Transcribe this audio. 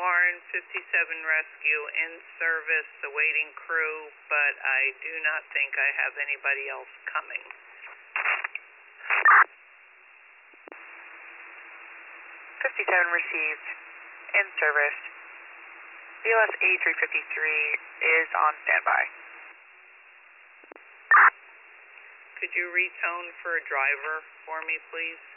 Warren 57 Rescue in service, awaiting crew, but I do not think I have anybody else coming. 57 received, in service. BLS 8353 is on standby. Could you retone for a driver for me, please?